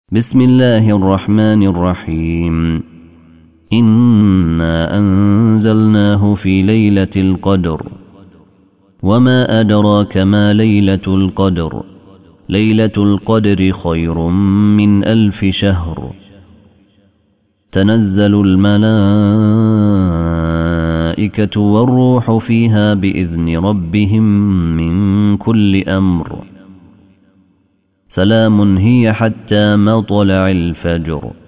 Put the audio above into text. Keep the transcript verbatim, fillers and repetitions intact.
بسم الله الرحمن الرحيم. إنا أنزلناه في ليلة القدر وما أدراك ما ليلة القدر ليلة القدر خير من ألف شهر. تنزل الملائكة والروح فيها بإذن ربهم من كل أمر. سلام هي حتى مطلع الفجر.